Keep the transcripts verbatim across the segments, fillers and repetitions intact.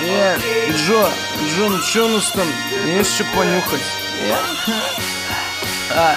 Я, Джо, Джо, ну чё у нас там? Есть что понюхать? Я, а.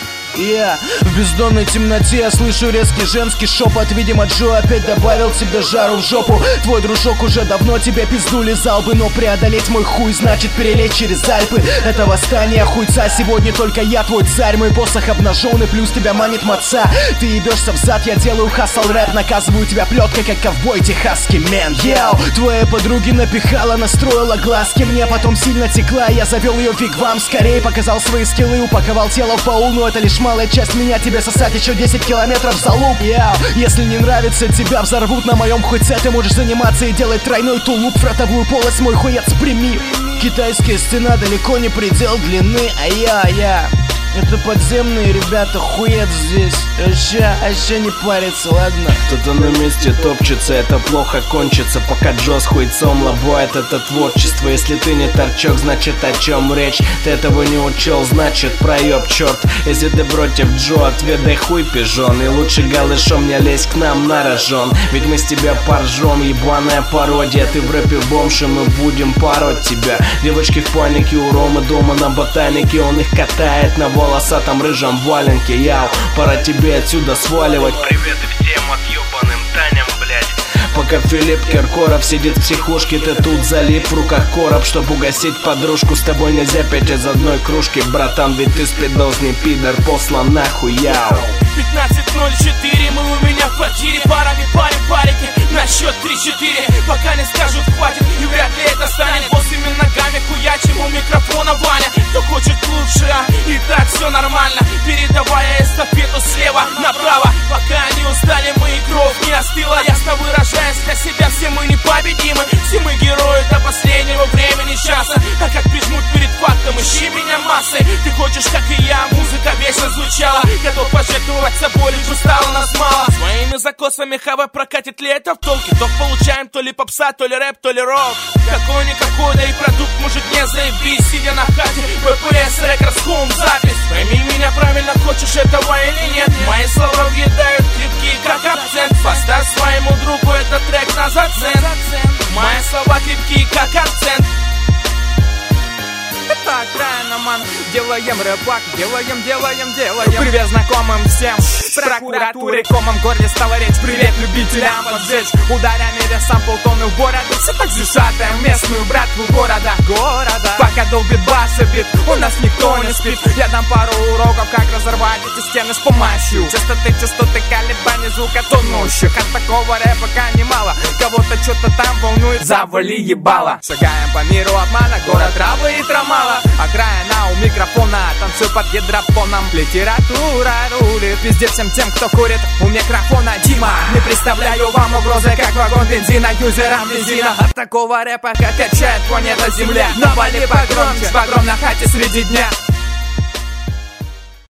Я в бездонной темноте я слышу резкий женский шепот. Видимо, Джо опять добавил тебе жару в жопу. Твой дружок уже давно тебе пизду лизал бы, но преодолеть мой хуй значит перелечь через Альпы. Это восстание хуйца, сегодня только я твой царь. Мой посох обнаженный, плюс тебя манит маца. Ты ебешься взад, я делаю хасл рэп. Наказываю тебя плеткой, как ковбой техасский мен. Йоу, твоя подруги напихала, настроила глазки мне, потом сильно текла. Я завел ее в вигвам, скорее показал свои скиллы, упаковал тело в баул, но это лишь малая часть меня, тебе сосать еще десять километров за луп. Яу, если не нравится, тебя взорвут на моем хуйце. Ты можешь заниматься и делать тройной тулуп. В ротовую полость мой хуец прими. Китайская стена далеко не предел длины. А я, я это подземные ребята, хуец здесь. Ща, а ща не парится, ладно. Кто-то на месте топчется, это плохо кончится. Пока Джо с хуйцом лобоет это творчество. Если ты не торчок, значит о чем речь? Ты этого не учел, значит проеб, черт. Если ты против Джо, отведай хуй пижон. И лучше голышом не лезь к нам на рожон. Ведь мы с тебя поржем, ебаная пародия. Ты в рэпе бомж, и мы будем пороть тебя. Девочки в панике у Ромы дома на ботанике. Он их катает на волосатом рыжем валенке. Яу, пора тебе отсюда сваливать. Привет и всем отъебанным Таням, блядь. Пока Филипп Киркоров сидит в психушке, ты тут залип, в руках короб, чтоб угасить подружку. С тобой нельзя пить из одной кружки, братан, ведь ты спидозный пидор, послан нахуй, яу. пятнадцать ноль четыре, мы у меня в квартире, парами парим парики, на счет три-четыре, пока не скажут хватит, и вряд ли это станет. Босыми ногами хуячим у микрофона Ваня. Кто хочет лучше, а и так все нормально, передавая эстафету слева направо. Пока не устали мы и кровь не остыла, ясно выражаясь для себя, все мы непобедимы. Все мы герои до последнего времени часа. А как прижмут перед фактом, ищи меня массой. Ты хочешь, как и я, музыка вечно звучала. Готов пожертвовать собой, лишь бы стало нас мало. Своими закосами ХВ прокатит ли это в толке? То получаем то ли попса, то ли рэп, то ли рок. Какой-никакой, да и продукт может не заебись. Сидя на хате, ППС, Рекордс, Хоум, запись. Пойми меня правильно, хочешь этого или нет. Мои слова въедают крепкие, как абсент. Поставь своему другу этот трек на зацен. Мои слова крепкие, как акцент. Это окраина, ман, делаем рэпак, делаем, делаем, делаем. Привет знакомым всем, с прокуратуры комом в горле стала речь. Привет любителям поджечь, ударями весом полтонны в бороду. Все так зашатаем местную братву города, города. Пока долбит бас и бит, у нас никто не спит. Я дам пару уроков, как разорвать эти стены с помощью частоты, частоты, колебаний звука тонущих. От такого рэпа немало, кого-то что-то там волнует, завали ебало. Шагаем по миру обмана, город травы и трамала. Окраина у микрофона, танцую под гидропоном. Литература рулит везде всем тем, кто курит у микрофона. Дима, не представляю вам угрозы, как вагон бензина, юзерам бензина. От такого рэпа, как качает планета Земля. Навали погромче, погром на хате среди дня.